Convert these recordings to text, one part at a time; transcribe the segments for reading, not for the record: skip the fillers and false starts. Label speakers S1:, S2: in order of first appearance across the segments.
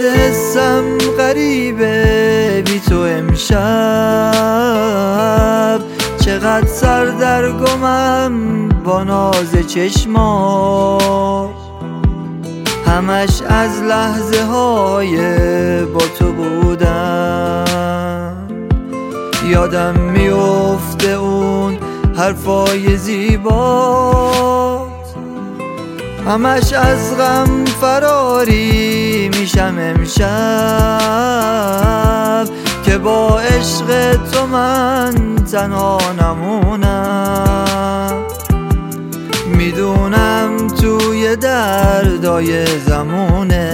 S1: حسم غریبه بی تو امشب، چقدر سردرگمم با ناز چشمات، همش از لحظه های با تو بودم. یادم میفته اون حرفای زیبات، همش از غم فراری میشم امشب، که با عشق تو من تنها نمونم. میدونم توی دردای زمونه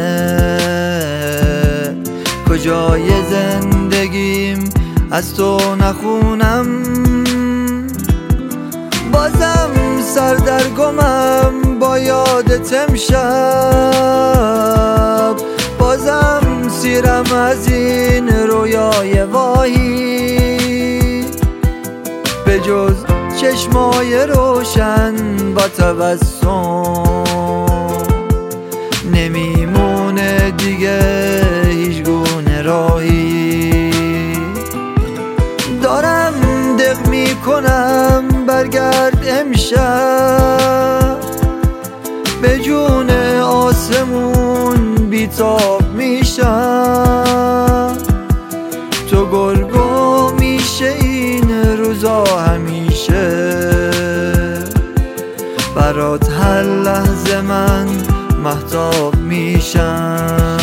S1: کجای زندگیم از تو نخونم. بازم سردرگمم با یادت امشب، بازم سیرم از این رویای واهی، به جز چشمای روشن با تبسم نمیمونه دیگه هیچ گونه راهی. دارم دق میکنم برگرد امشب، به جون آسمون بیتاب میشم. تو گرگو میشه این روزا همیشه، برات هر لحظه من مهتاب میشم.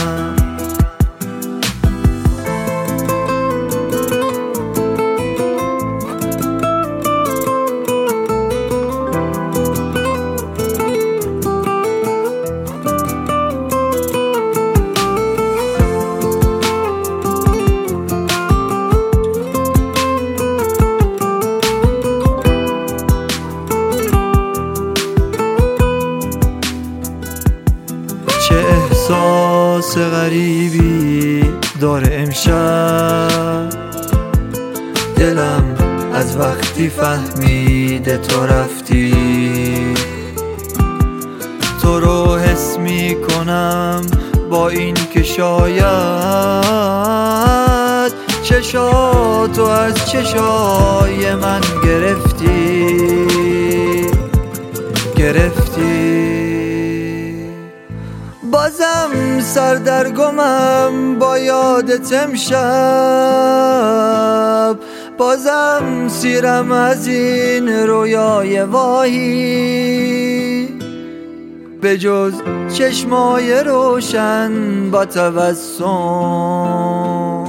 S1: چه احساس غریبی داره امشب، دلم از وقتی فهمیده تو رفتی. تو رو حس میکنم با این که شاید چشاتو از چشای من گرفتی. بازم سردرگمم با یادت امشب، بازم سیرم از این رویای واهی، به جز چشمای روشن با تبسم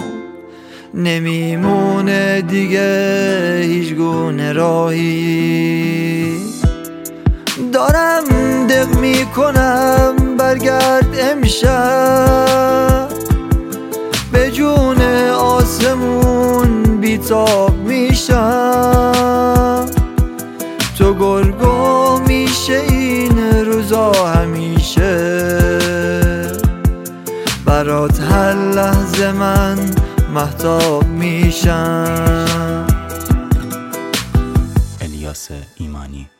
S1: نمیمونه دیگه هیچ گونه راهی. دارم دق میکنم برگرد امشب، به جون آسمون بیتاب میشم. تو گرگو میشه این روزا همیشه، برات هر لحظه من مهتاب میشم.
S2: الیاس ایمانی.